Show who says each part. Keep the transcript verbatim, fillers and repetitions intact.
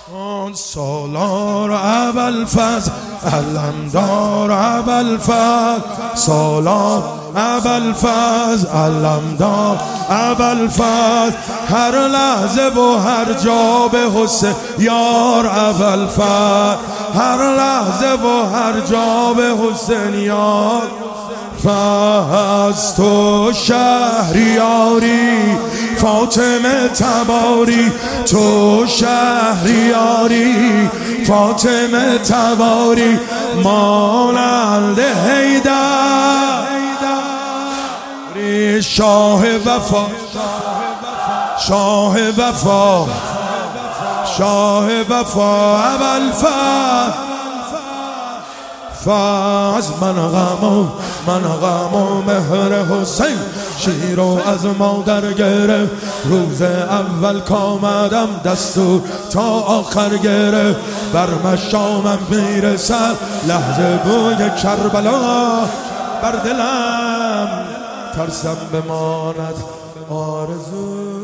Speaker 1: آن سالار ابوالفضل علمدار ابوالفضل سالار ابوالفضل علمدار ابوالفضل هر لحظه و هر جا به حسین یار ابوالفضل هر لحظه و هر جا به حسین یار فاز تو شهریاری فاطمه تباری تو شهریاری فاطمه تباری مانند حیدر شاه وفا شاه وفا شاه وفا ابوالفضل فاز من غم من غم مهر حسین شیرو از مادر گرفت روز اول کامدم دستور تا آخر گرفت بر مشامم میرسد لحظه بوی کربلا بر دلم ترسم بماند آرزو